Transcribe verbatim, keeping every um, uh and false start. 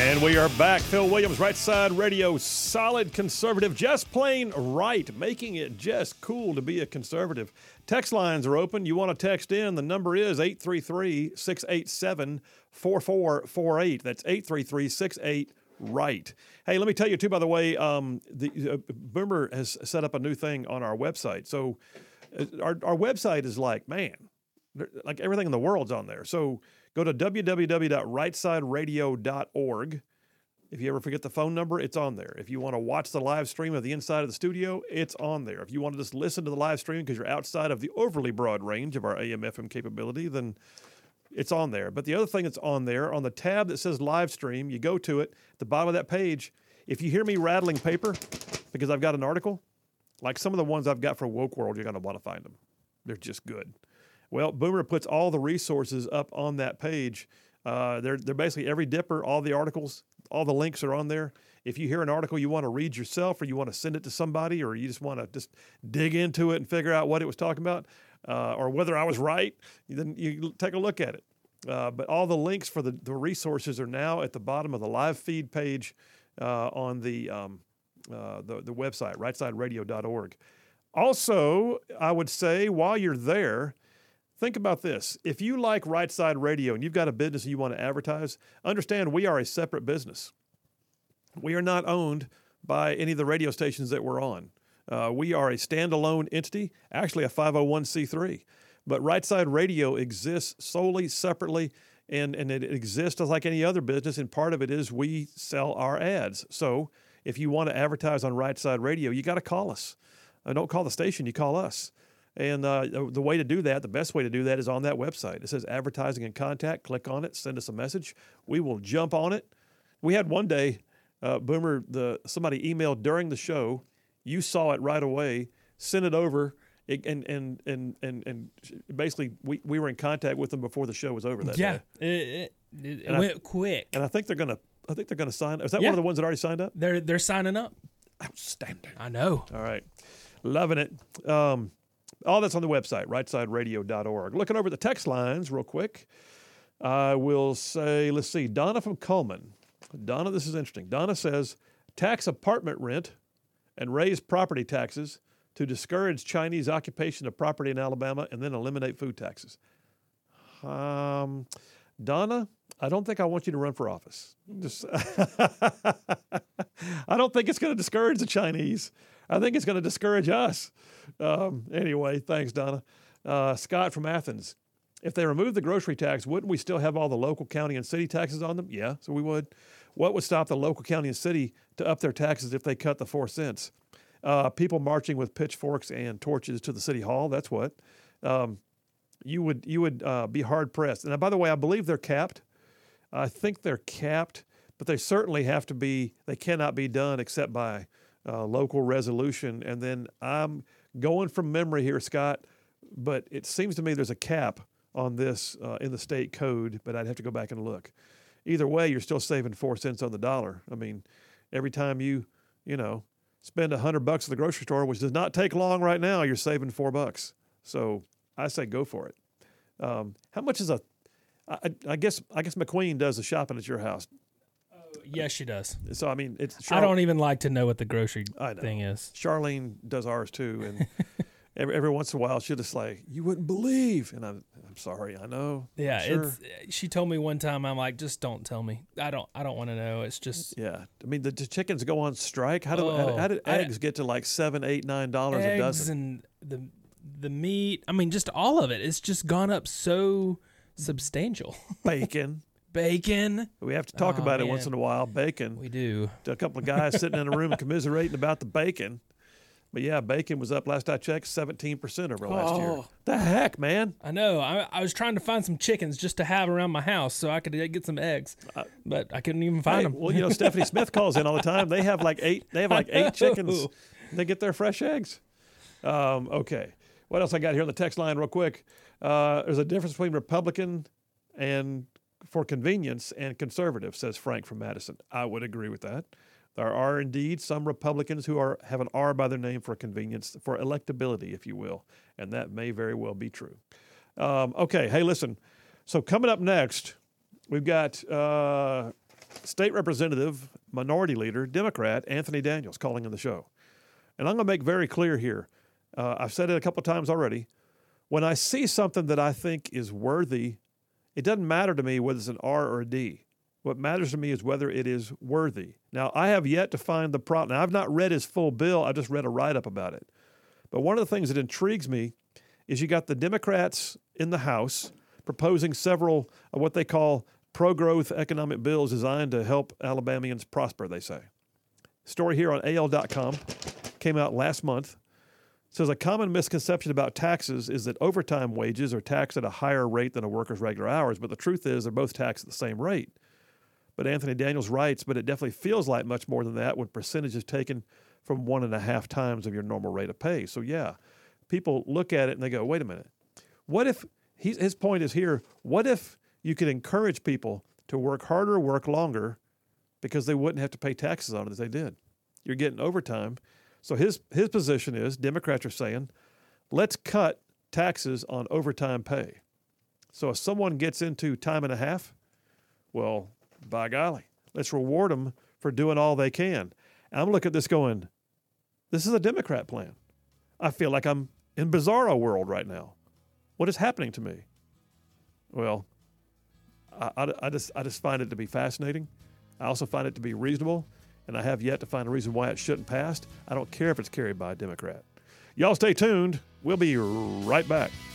And we are back. Phil Williams, Right Side Radio, solid conservative, just plain right, making it just cool to be a conservative. Text lines are open. You want to text in, the number is eight three three, six eight seven, four four four eight. That's eight three three, six eight, right. Hey, let me tell you, too, by the way, um, the uh, Boomer has set up a new thing on our website. So uh, our, our website is like, man, like everything in the world's on there. So go to w w w dot right side radio dot org. If you ever forget the phone number, it's on there. If you want to watch the live stream of the inside of the studio, it's on there. If you want to just listen to the live stream because you're outside of the overly broad range of our A M F M capability, then it's on there. But the other thing that's on there, on the tab that says live stream, you go to it, at the bottom of that page, if you hear me rattling paper because I've got an article, like some of the ones I've got for Woke World, you're going to want to find them. They're just good. Well, Boomer puts all the resources up on that page. Uh, they're, they're basically every dipper, all the articles, all the links are on there. If you hear an article you want to read yourself or you want to send it to somebody or you just want to just dig into it and figure out what it was talking about uh, or whether I was right, then you take a look at it. Uh, but all the links for the, the resources are now at the bottom of the live feed page uh, on the, um, uh, the the website, right side radio dot org. Also, I would say while you're there, think about this. If you like Right Side Radio and you've got a business and you want to advertise, understand we are a separate business. We are not owned by any of the radio stations that we're on. Uh, we are a standalone entity, actually a five oh one c three. But Right Side Radio exists solely separately, and, and it exists like any other business, and part of it is we sell our ads. So if you want to advertise on Right Side Radio, you got to call us. Uh, don't call the station, you call us. And uh, the way to do that, the best way to do that is on that website. It says advertising and contact. Click on it. Send us a message. We will jump on it. We had one day, uh, Boomer, the somebody emailed during the show. You saw it right away. Sent it over, it, and and and and and basically we, we were in contact with them before the show was over that yeah, day. Yeah, it, it, it I, went quick. And I think they're gonna. I think they're gonna sign. Is that yeah. one of the ones that already signed up? They're they're signing up. Outstanding. I know. All right, loving it. Um, All that's on the website, right side radio dot org. Looking over the text lines real quick, I will say, let's see, Donna from Coleman. Donna, this is interesting. Donna says, tax apartment rent and raise property taxes to discourage Chinese occupation of property in Alabama and then eliminate food taxes. Um, Donna, I don't think I want you to run for office. Just I don't think it's going to discourage the Chinese. I think it's going to discourage us. Um, anyway, thanks, Donna. Uh, Scott from Athens. If they remove the grocery tax, wouldn't we still have all the local, county, and city taxes on them? Yeah, so we would. What would stop the local, county, and city to up their taxes if they cut the four cents? Uh, people marching with pitchforks and torches to the city hall. That's what. Um, you would you would uh, be hard pressed. And by the way, I believe they're capped. I think they're capped, but they certainly have to be. They cannot be done except by uh, local resolution. And then I'm going from memory here, Scott, but it seems to me there's a cap on this uh, in the state code, but I'd have to go back and look. Either way, you're still saving four cents on the dollar. I mean, every time you, you know, spend a hundred bucks at the grocery store, which does not take long right now, you're saving four bucks. So I say go for it. Um, how much is a? I, I guess I guess McQueen does the shopping at your house. Yes, she does. So I mean, it's. Char- I don't even like to know what the grocery I know. thing is. Charlene does ours too, and every every once in a while she'll just like, you wouldn't believe, and I'm I'm sorry, I know. Yeah, sure. it's. She told me one time, I'm like, just don't tell me. I don't. I don't want to know. It's just. Yeah, I mean the, the chickens go on strike. How do oh, how, did, how did eggs I, get to like seven, eight, nine dollars a dozen? Eggs and the the meat. I mean, just all of it. It's just gone up so substantial. Bacon. Bacon. We have to talk oh, about man. it once in a while. Bacon. We do. A couple of guys sitting in a room commiserating about the bacon. But yeah, bacon was up last I checked, seventeen percent over last oh. year. The heck, man! I know. I, I was trying to find some chickens just to have around my house so I could get some eggs, uh, but I couldn't even find hey, them. Well, you know, Stephanie Smith calls in all the time. They have like eight. They have like eight chickens. They get their fresh eggs. Um, okay. What else I got here on the text line, real quick? Uh, there's a difference between Republican and for convenience and conservative, says Frank from Madison. I would agree with that. There are indeed some Republicans who are have an R by their name for convenience, for electability, if you will, and that may very well be true. Um, okay, hey, listen. So coming up next, we've got uh, State Representative, Minority Leader, Democrat Anthony Daniels calling in the show. And I'm going to make very clear here. Uh, I've said it a couple of times already. When I see something that I think is worthy, it doesn't matter to me whether it's an R or a D. What matters to me is whether it is worthy. Now, I have yet to find the problem. Now, I've not read his full bill. I just read a write-up about it. But one of the things that intrigues me is you got the Democrats in the House proposing several of what they call pro-growth economic bills designed to help Alabamians prosper, they say. Story here on A L dot com came out last month. It says a common misconception about taxes is that overtime wages are taxed at a higher rate than a worker's regular hours, but the truth is they're both taxed at the same rate. But Anthony Daniels writes, but it definitely feels like much more than that when percentage is taken from one and a half times of your normal rate of pay. So yeah, people look at it and they go, wait a minute. What if, he, his point is here, what if you could encourage people to work harder, work longer, because they wouldn't have to pay taxes on it as they did? You're getting overtime. So his his position is, Democrats are saying, let's cut taxes on overtime pay. So if someone gets into time and a half, well, by golly, let's reward them for doing all they can. And I'm looking at this going, this is a Democrat plan. I feel like I'm in bizarro world right now. What is happening to me? Well, I, I, I just I just find it to be fascinating. I also find it to be reasonable, and I have yet to find a reason why it shouldn't pass. I don't care if it's carried by a Democrat. Y'all stay tuned. We'll be right back.